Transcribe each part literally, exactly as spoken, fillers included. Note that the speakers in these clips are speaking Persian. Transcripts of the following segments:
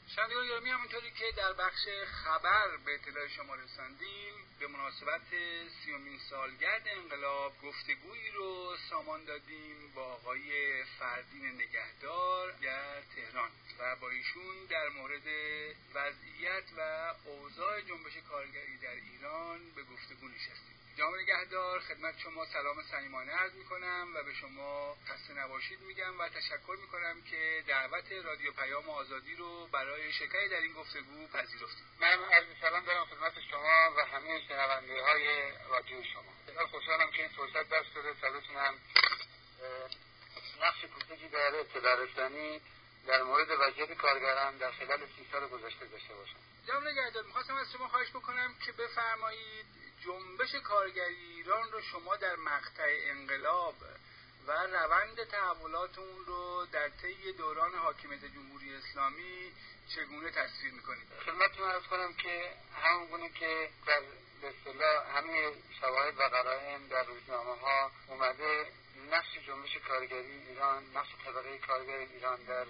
شنوندگان گرامی، همونطوری که در بخش خبر به اطلاع شما رساندیم، به مناسبت سیومین سالگرد انقلاب گفتگویی رو سامان دادیم با آقای فردین نگهدار در تهران و با ایشون در مورد وضعیت و اوضاع جنبش کارگری در ایران به گفتگو نشستیم. جناب نگهدار، خدمت شما سلام صمیمانه عرض میکنم و به شما خسته نباشید میگم و تشکر میکنم که دعوت رادیو پیام آزادی رو برای شرکت در این گفتگو پذیرفتید. من عرض سلام دارم خدمت شما و همه شنونده های رادیو شما. خیلی خوشحالم که این فرصت دست داده تا بتونم نقش کوچکی در اطلاع رسانی در مورد وضعیت کارگران در خلال سی سال گذشته داشته باشم. جناب نگهدار، میخواستم از شما خواهش بکنم که بفرمایید جنبش کارگری ایران رو شما در مقطع انقلاب و روند تحولات اون رو در طی دوران حاکمیت جمهوری اسلامی چگونه تصویر میکنید؟ خدمتتون عرض کنم که همونگونه که در به اصطلاح همه شواهد و قرائن در روزنامه‌ها اومده، نقش جنبش کارگری ایران، نقش طبقه کارگر ایران در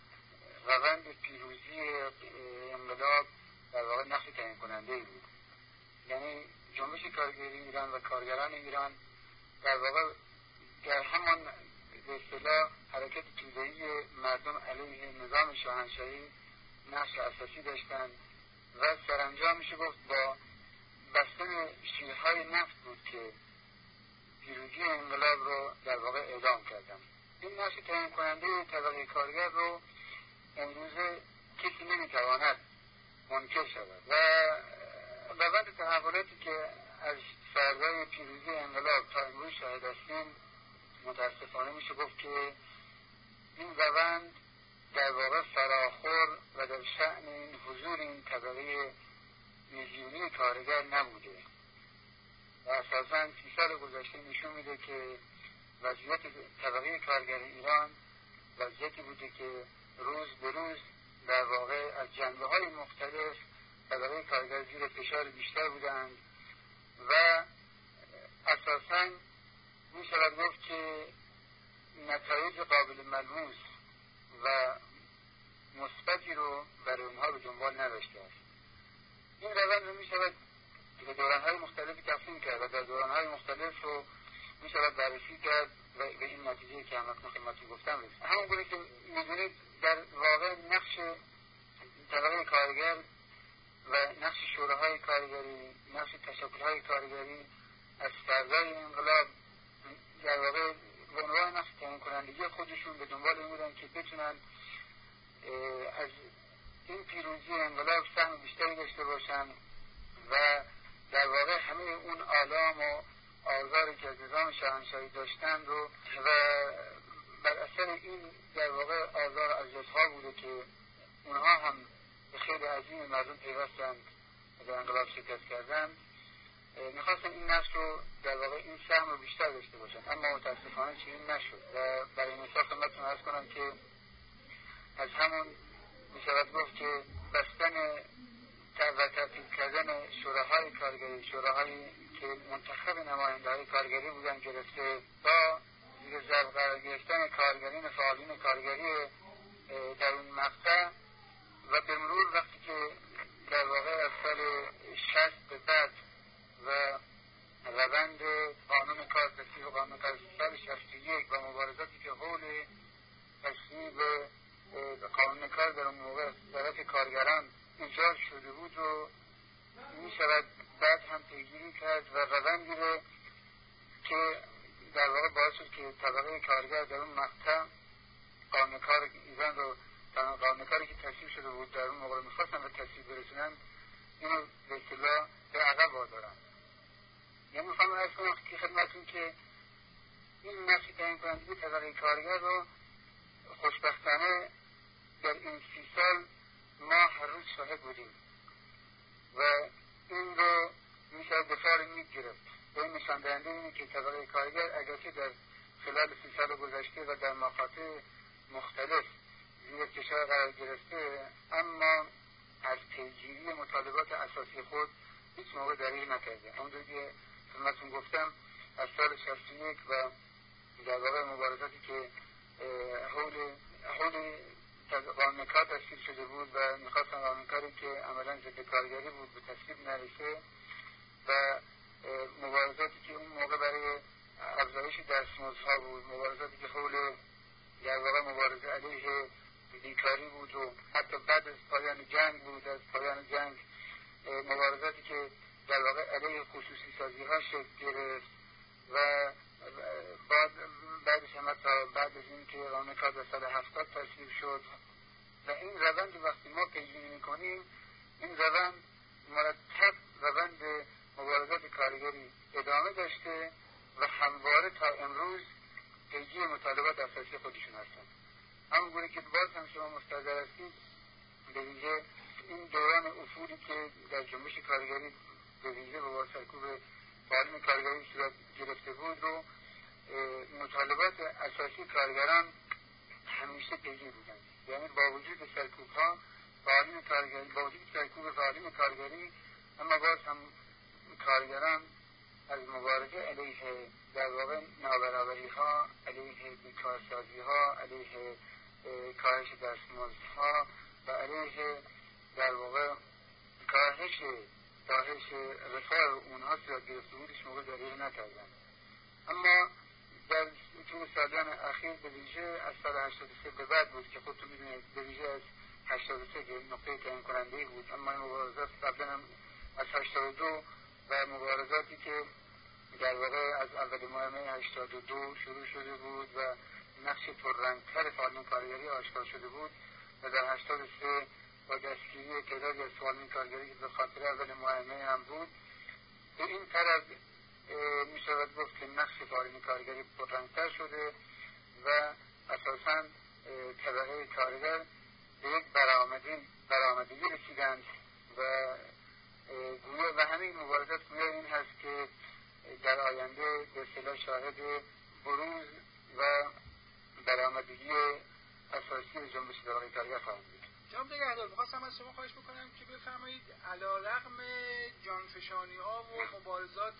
روند پیروزی انقلاب در واقع نقش تعیین کننده ای بود. یعنی جنبش کارگری ایران و کارگران ایران در واقع در همان به اصطلاح حرکت توده‌ای مردم علیه نظام شاهنشاهی نقش اساسی داشتند و سرانجام میشه گفت با بستن شیرهای نفت بود که پیروزی انقلاب رو در واقع اعلام کردن. این نقش تعیین کننده طبقه کارگر رو امروزه کسی نمیتواند منکر شود و روند تحولاتی که از فردای پیروزی انقلاب تا امروز شاهد هستیم، متاسفانه میشه گفت که این روند در واقع فراخور و در شأن این حضور این طبقه میلیونی کارگر نبوده و اساساً سی سال گذشته نشون میده که وضعیت طبقه کارگر ایران وضعیتی بوده که روز به روز در واقع از جنبه‌های مختلف طبقه کارگر زیر فشار بیشتر بودند و اساساً می شود گفت که نتایج قابل ملموس و مثبتی رو برای اونها به دنبال نداشته است. این روند رو می شود به دوران‌های مختلفی تقسیم کرد و در دوران‌های مختلف رو می شود بررسی کرد و به این نتیجه که همکنون خدمتتون گفتم رسید. همون گونه که می‌دونید در واقع نقش طبقه کارگر و نقش شوراهای کارگری، نقش تشکل‌های کارگری از فردای انقلاب در واقع به عنوان نقش تعیین کنندگی خودشون به دنبال این بودن که بتونن از این پیروزی انقلاب سهم بیشتری داشته باشن و در واقع همه اون آلام و آزاری که از نظام شاهنشاهی داشتن رو و بر اثر این در واقع آزار و اذیت‌ها بوده که اونها هم به خیلی عظیم مردم پیوستند و در انقلاب شرکت کردند، میخواستن این نقش رو در واقع این سهم رو بیشتر داشته باشن، اما متاسفانه چنین نشد و برای مثال خدمتتون عرض کنم که از همون میشود گفت که بستن و ترتیب کردن شوراهای کارگری، شوراهایی که منتخب نماینده‌های کارگری بودن گرفته با زیر ضرب قرار گرفتن کارگرین فعالین کارگری در اون مقطع و به مرور وقتی که در واقع از سال شصت به بعد و روند قانون کار تصویب قانون کار سال شصت و یک و مبارزاتی که حول تصویب قانون کار در اون موقع از طرف کارگران ایجاد شده بود و می شود بعد هم پیگیری کرد و روندی رو که در واقع باعث شد که طبقه کارگر در اون مقطع قانون کار ایران رو قانون کاری که تصویب شده بود در اون موقع میخواستن به تصویب برسونن اینو به اصطلاح به عقب واردارن. یعنی میخوام عرض کنم که خدمتتون که این نقش تعیین کنندگی طبقه کارگر رو خوشبختانه در این سی سال ما هر روز شاهد بودیم و این رو میشه دفاع میگرفت. به این نشان دهنده اینه که طبقه کارگر اگرچه در خلال سی سال گذشته و در مقاطع مختلف زیر فشار قرار گرفته، اما از پیگیری مطالبات اساسی خود هیچ موقع دریغ نکرده. همونطور که خدمتتون گفتم از سال شصت و یک و در واقع مبارزاتی که حول حول قانون کار تصویب شده بود و میخواستن قانون کاری که عملا ضد کارگری بود به تصویب نرسه و مبارزاتی که اون موقع برای افزایش دستمزدها بود، مبارزاتی که حول در واقع مبارزه علیه بیکاری بود و حتی بعد از پایان جنگ بود، از پایان جنگ مبارزاتی که در واقع علیه خصوصی سازی ها شکل گرفت و بعد بعدش هم حتی بعد از این که قانون کار در سال هفتاد تصویب شد و این روند وقتی ما پیگیری میکنیم، این روند مرتب روند مبارزات کارگری ادامه داشته و همواره تا امروز پیگی مطالبات اساسی خودشون هستن. همونگونه که باز هم شما مستحضر هستید به ویژه این دوران افولی که در جنبش کارگری به ویژه با سرکوب فعالین کارگری صورت گرفته بود و مطالبات اساسی کارگران همیشه پیگی بودن. یعنی با وجود سرکوب ها فعالین کارگری با وجود سرکوب فعالین کارگری اما باز هم کارگران از مبارزه علیه در واقع نابرابری ها، علیه بیکارسازی ها، علیه کاهش دستمزدها و علیه در واقع کاهش کاهش رفاه اونها صورت گرفته بودش موقع جریه نکردن. اما در طول سالان اخیر به ویژه از سال هشتاد و سه به بعد بود که خودتون میدونید به ویژه از هشتاد و سه که نقطه تعیین کننده بود، اما این مبارزات قبلا هم از هشتاد و دو و مبارزاتی که در واقع از اول ماه می هشتاد و دو شروع شده بود و نقش پررنگتر فعالین کارگری آشکار شده بود و در هشتاد و سه با دستگیری تعدادی از فعالین کارگری که به خاطر اول ماه می هم بود، به این طرز می شود گفت که نقش فعالین کارگری پررنگتر شده و اساساً طبقه کارگر به یک برآمدی برآمدگی رسیدند و گویا و همین مبارزات گویا این هست که در آینده به اصطلاح شاهد بروز و برآمدگی اساسی جنبش طبقه کارگر خواهد بود. جناب نگهدار، می‌خواستم از شما خواهش بکنم که بفرمایید علیرغم جانفشانی‌ها و مبارزات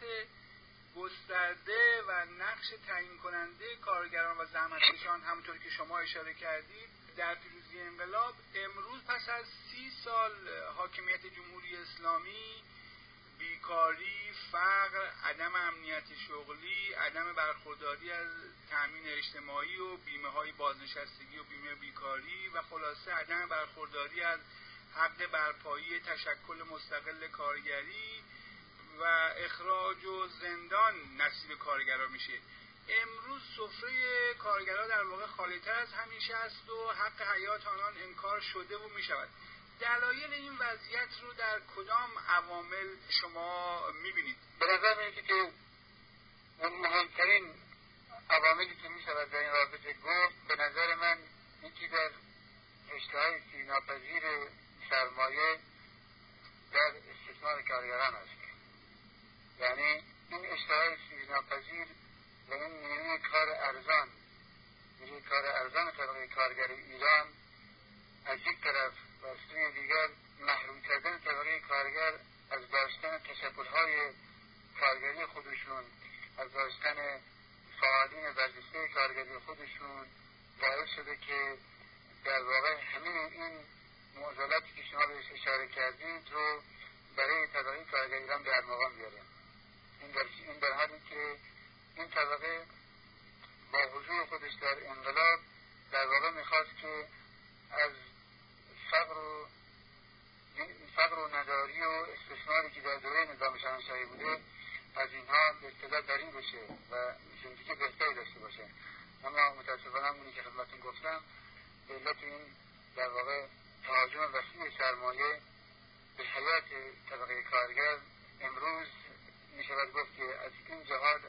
گسترده و نقش تعیین کننده کارگران و زحمتکشان همونطور که شما اشاره کردید در پیروزی انقلاب، امروز پس از سی سال حاکمیت جمهوری اسلامی بیکاری، فقر، عدم امنیت شغلی، عدم برخورداری از تامین اجتماعی و بیمه های بازنشستگی و بیمه بیکاری و خلاصه عدم برخورداری از حق برپایی تشکل مستقل کارگری و اخراج و زندان نصیب کارگران میشه. امروز سفره کارگران در واقع خالی‌تر از همیشه است و حق حیات آنان انکار شده و میشود. دلایل این وضعیت رو در کدام عوامل شما میبینید؟ به نظر میاد که اون مهمترین عواملی که میشود در این رابطه گفت به نظر من یکی در اشتهای استثناپذیر سرمایه در استثمار کارگران است. یعنی این اشتهای استثناپذیر و این نیروی کار ارزان نیروی کار ارزان طبقه کارگر ایران از یک طرف و از سوی دیگر محروم کردن طبقه کارگر از داشتن تشکل‌های کارگری خودشون، از داشتن فعالین برجسته کارگری خودشون باعث شده که در واقع همه این معضلاتی که شما بهش اشاره کردید رو برای طبقه کارگر ایران به ارمغان بیاره. این در این در حالی که این طبقه با حضور خودش در انقلاب در واقع میخواست که از فقر و فقر و نداری و استثماری که در دوره نظام شاهنشاهی بوده از اینها به اصطلاح بری بشه و زندگی بهتری داشته باشه. اما متاسفانه همونی که خدمتتون گفتم به علت این در واقع تهاجم وسیع سرمایه به حیات طبقه کارگر امروز می شود گفت که از این جهات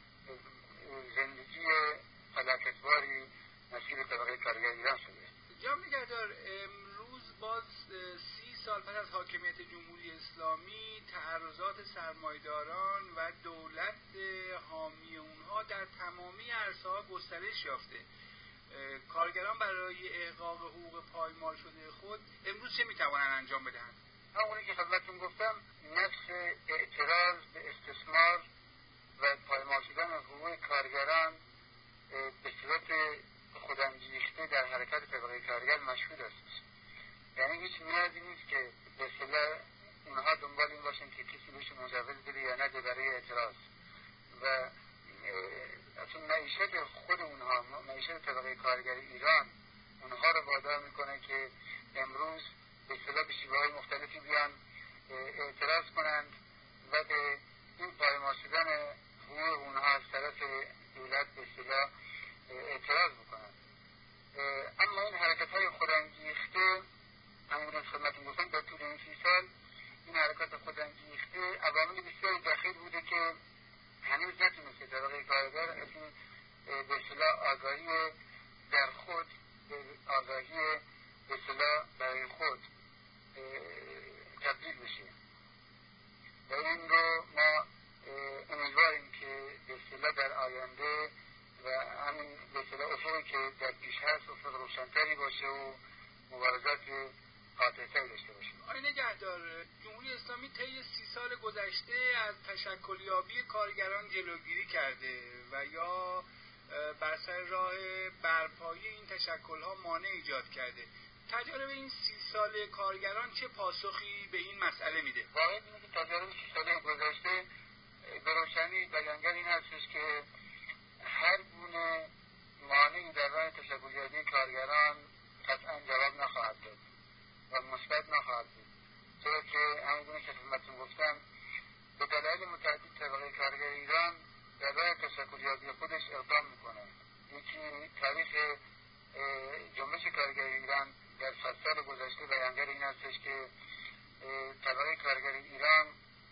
زندگی فلاکتباری نصیب طبقه کارگر ایران شده. جناب نگهدار، امروز باز سی سال پس از حاکمیت جمهوری اسلامی تعرضات سرمایه‌داران و دولت حامی اونها در تمامی عرصه‌ها گسترش یافته. کارگران برای احقاق حقوق پایمال شده خود امروز چه میتوانند انجام بدهند؟ همونی که خدمتتون گفتم، نفس اعتراض به استثمار و پایمال شدن حقوق کارگران به صورت خودانگیخته در حرکت طبقه کارگر مشهود است. یعنی هیچ نیازی نیست که به اصطلاح اونها دنبال این باشن که کسی بهش مجوز بده یا نده برای اعتراض و اصلا معیشت خود اونها، معیشت طبقه کارگر ایران اونها رو وادار میکنه که امروز به اصطلاح به شیوه‌های مختلفی بیان اعتراض کنند و به این پایمال شدن حقوق اونها از طرف دولت به اصطلاح اعتراض بکنند. اما این حرکت‌های خودانگیخته همون از خدمتتون گفتم در طول این سی سال این حرکت خودانگیخته عوامل بسیاری داخل بوده که هنوز نتونسته طبقه کارگر از این به اصطلاح آگاهی در خود، آگاهی به اصطلاح برای خود تبدیل بشه و این رو ما امیدواریم که به اصطلاح در آینده و همین به اصطلاح افقی که در پیش هست افق روشن‌تری باشه و مبارزات قاطع‌تری داشته باشه. آقای نگهدار، جمهوری اسلامی طی سی سال گذشته از تشکلیابی کارگران جلوگیری کرده و یا بر سر راه برپایی این تشکل‌ها مانع ایجاد کرده. تجارب این سی سال کارگران چه پاسخی به این مسئله میده؟ واقعا اینه که تجارب سی سال گذشته به روشنی بیانگر این هستش که هر گونه مانعی در راه تشکلیابی کارگران قطعا جواب نخواهد داد و مثبت نخواهد بود، چرا که همونگونه که خدمتتون گفتم به دلایل متعدد طبقه کارگر ایران در راه تشکلیابی خودش اقدام میکنه. یکی تاریخ جنبش کارگر ایران در صد سال گذشته بیانگر این هستش که طبقه کارگر ایران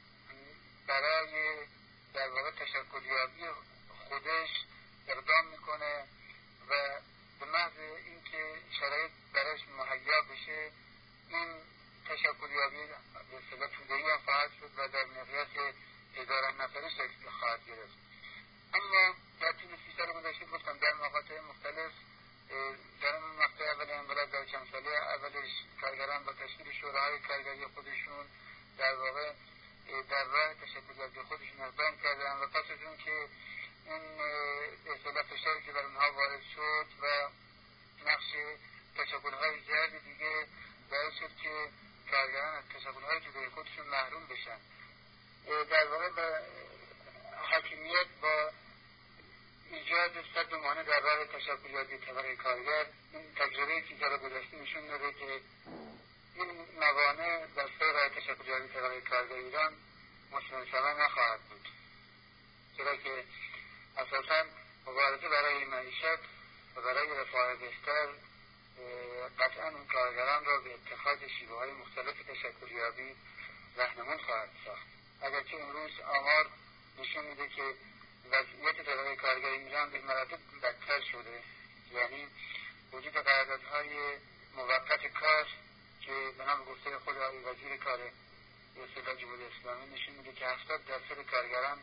برای در واقع تشکلیابی خودش اقدام میکنه و به محض اینکه شرایط براش مهیا بشه این تشکلیابی به اصطلاح توده‌ای هم خواهد شد و در مقیاس هزاران نفره شکل خواهد گرفت. اما در طول سی سال گذشته گفتم در مقاطع مختلف، در مقطع اول انقلاب در چند ساله اولش کارگران با تشکیل شوراهای کارگری خودشون در واقع در راه تشکلیابی خودشون اقدام کردن و پس از اون که این اصطلاح فشاری که بر اونها وارد شد و نقش تشکل‌های زیاد دیگه باعث شد که کارگران از تشکل‌های جدای خودشون محروم بشن. در واقع به حاکمیت با ایجاد سد و مانع در راه تشکلیابی طبقه کارگر این تجربه سی سال گذشته نشون داده که این موانع در سر راه تشکلیابی طبقه کارگر ایران مشمول نخواهد بود، چرا که اساساً مبارزه برای معیشت و برای رفاه بهتر قطعاً این کارگران را به اتخاذ شیوه‌های مختلف تشکلیابی راهنمون خواهد ساخت. اگرچه امروز آمار نشون میده که وضعیت طبقه کارگر ایران به مراتب بدتر شده، یعنی وجود قراردادهای موقت کار که به نام گفته خود آقای وزیر کار اصلاح جمهوری اسلامی نشون میده که هفتاد درصد کارگران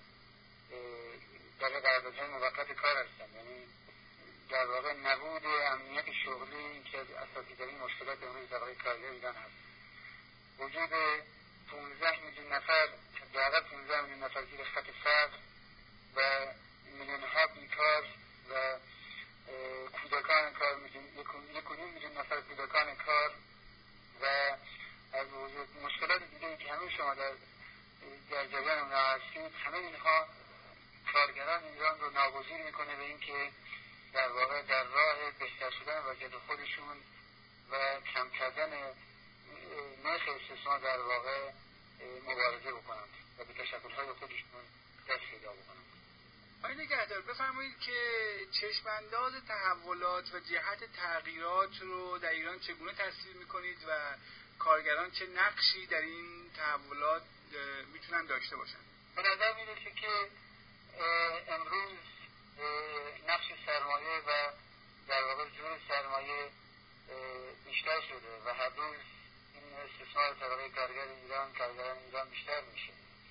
در قراردادهای موقت کار هستند، یعنی در واقع نبود امنیت شغلی که از اساسی‌ترین مشکلات امروز طبقه کارگر ایران هست. وجود پانزده میلیون نفر حداقل پانزده میلیون نفر زیر خط فقر و میلیون ها بیکار و کودکان کار، یک و نیم میلیون نفر کودکان کار و از وجود مشکلات دیگه که همه شما در در جریان اونها هستید، همه اینها کارگران ایران رو ناگزیر میکنه به اینکه در واقع در راه بهتر شدن وضعیت خودشون و کم کردن نرخ استثمار در واقع مبارزه بکنند و به تشکل‌های خودشون دست پیدا بکنند. آقای نگهدار، بفرمایید که چشم‌انداز تحولات و جهت تغییرات رو در ایران چگونه تصویر میکنید و کارگران چه نقشی در این تحولات میتونن داشته باشن؟ به نظر میرسه که امروز نقش سرمایه و در واقع زور سرمایه بیشتر شده و هر روز این استثمار طبقه کارگر ایران، کارگران ایران بیشتر میشه.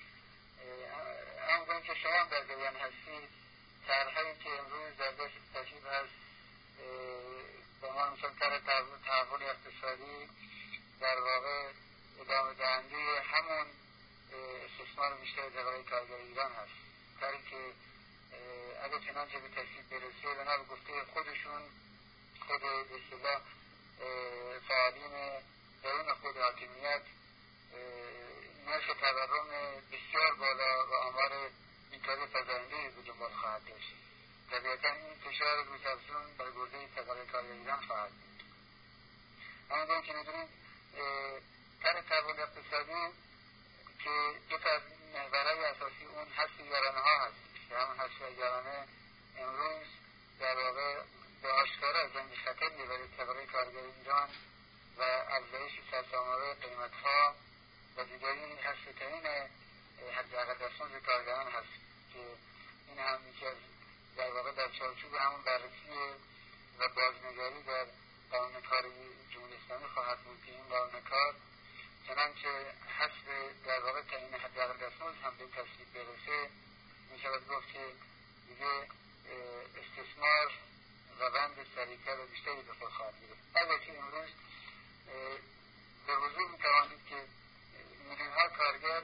همونطور که شما در جریان هستید، طرحهایی که امروز در دست تصویب هست به ما مثلا طرح تحول اقتصادی در واقع ادامه دهنده همون استثمار بیشتر طبقه کارگر ایران هست. طرحی که اگه چنانچه به تصویب برسه و نه به گفته خودشون خود به اصطلاح فعالین درون خود حاکمیت نرخ تورم بسیار بالا و آمار بیکاری فزاینده‌ای به دنبال خواهد داشت. طبیعتا این فشار روزافزون بر گرده طبقه کارگر ایران خواهد بود. همونطور که می‌دونید طرح تحول اقتصادی که دو تا محورهای اساسی اون حذف یارانه‌ها هست که همون حذف یارانه امروز در واقع به آشکارا زنگ خطر برای طبقه کارگر ایران و افزایش سرسام‌آور قیمت‌ها و دیگری حذفترین حداقل دستمزد کارگران هست که این هم یکی از در واقع در چارچوب همون بررسی و بازنگری در قانون کار جمهوری اسلامی خواهد بود که این قانون کار چنانچه حذف در واقع تعیین حداقل دستمزد هم به تصویب برسه میشود گفت که دیگه استثمار روند سریعتر و بیشتری به خود خواهد گرفت. البته امروز به وضوح میتوانید که میلیون‌ها کارگر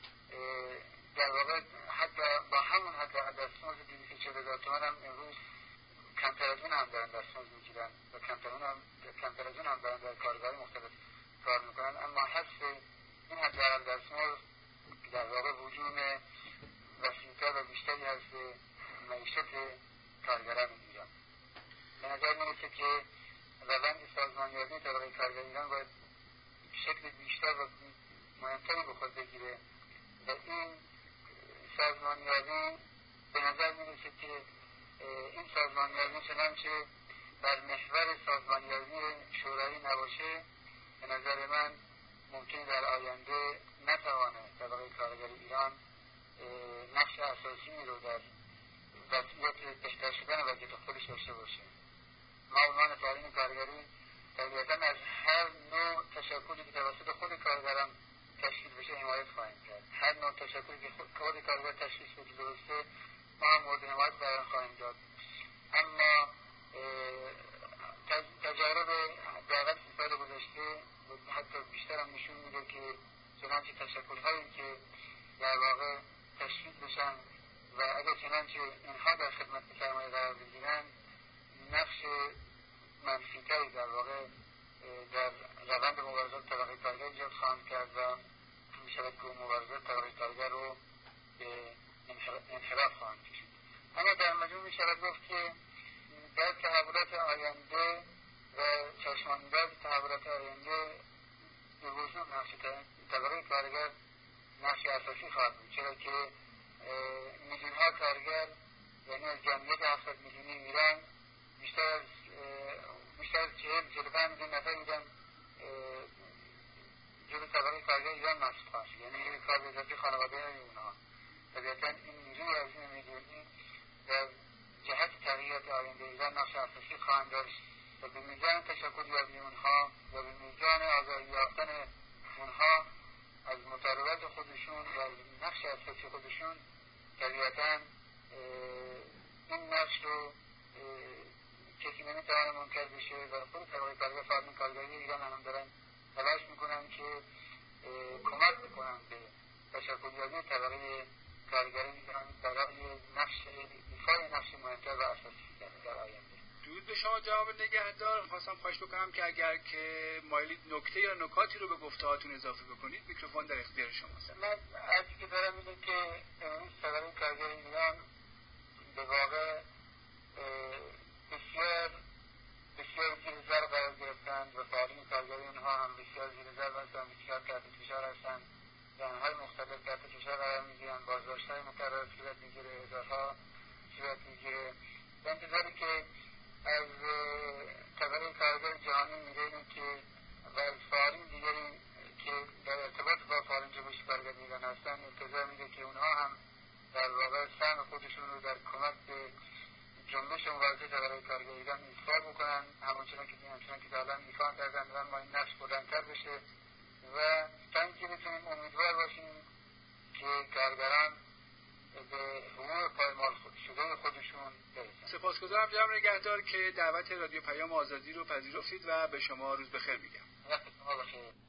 در واقع حتی با همون حداقل دستمزد دویست و چهل هزار تومان هم امروز کمتر از اون هم دارن دستمزد میگیرن و کمتر هم کمتر از اون هم دارن در کارگرهای مختلف کار میکنن، اما حذف این حداقل دستمزد در واقع وجود وسیع‌تر و بیشتری از معیشت کارگران ایران. به نظر میرسه که روند سازمانیابی طبقه کارگر ایران باید شکل بیشتر و مهمتری به خود بگیره و این سازمانیابی به نظر میرسه که این سازمانیابی چنانچه بر محور سازمانیابی شورایی نباشه به نظر من ممکن در آینده نتوانه طبقه کارگر ایران نقش اساسی رو در وضعیت بهتر شدن وضعیت خودش داشته باشه. ما عنوان فعالین کارگری طبیعتا از هر نوع تشکلی که توسط خود کارگران تشکیل بشه حمایت خواهیم کرد. هر نوع تشکلی که خود کارگر تشکیل بشه درسته ما هم مورد حمایت قرار خواهیم داد. اما تجارب حداقل سی سال گذشته حتی بیشتر هم نشون میده که چنانچه تشکل‌هایی که در واقع تشکیل بشن و اگر چنانچه اینها در خدمت سرمایه قرار بگیرن نقش منفی‌تری در واقع در روند مبارزات طبقه کارگر ایجاد خواهند کرد و می‌شود که مبارزات طبقه کارگر رو به انحراف خواهند کشید. اما در مجموع می‌شود گفت که در تحولات آینده و چشمانداز تحولات آینده به وضوح نقش طبقه کارگر نقش اساسی خواهد بود، چرا که میلیون‌ها کارگر یعنی از جمعیت هفتاد میلیونی ایران بیشتر از بیشتر از چهل چهل و پنج میلیون نفر میگن جزو طبقه کارگر ایران محسوب خواهد شد، یعنی نیروی کار به اضافه خانواده اونها. طبیعتا این نیروی از این میلیونی در جهت تغییرات آینده ایران نقش اساسی خواهند داشت و به میزان تشکل یابی اونها و به میزان آگاهی یافتن اونها از مطالبات خودشون و از نقش اساسی خودشون طبیعتا این نقش رو کسی نمیتوانه منکر بشه و خود طبقه کارگر فعالین کارگری ایران هم دارن تلاش میکنن که کمک بکنن به تشکلیابی طبقه کارگری ایران برای نقش ایفای نقش مهمتر و اساسی در آینده. درود به شما جناب نگهدار. خواستم خواهش بکنم که اگر که مایلید نکته یا نکاتی رو به گفته‌هاتون اضافه بکنید میکروفون در اختیار شماست. من عرضی که دارم اینه که امروز طبقه کارگر ایران به واقع بسیار بسیار زیر ضرب قرار گرفتند و فعالین کارگری اونها هم بسیار زیر ضرب هستند، بسیار تحت فشار هستند، جنبه‌های مختلف تحت فشار قرار میگیرند، بازداشت‌های مکرر صورت میگیره، احضارها صورت میگیره. به انتظاری که از طبقه کارگر جهانی می‌بینیم که و از فعالین دیگری که در ارتباط با فعالین جنبش کارگر ایران هستند انتظار میده که اونها هم در واقع سهم خودشون رو در کمک به جنبش مبارزه طبقه کارگر ایران ایفا بکنن، همونچنان که همچنان که تا الان ایفا کردن و ما این نقش بلندتر بشه و تا اینکه بتونیم امیدوار باشیم که کارگران به حقوق پایمال شده خودشون برسن. سپاسگزارم جناب نگهدار که دعوت رادیو پیام آزادی رو پذیرفتید و به شما روز بخیر میگم. وقت شما بخیر.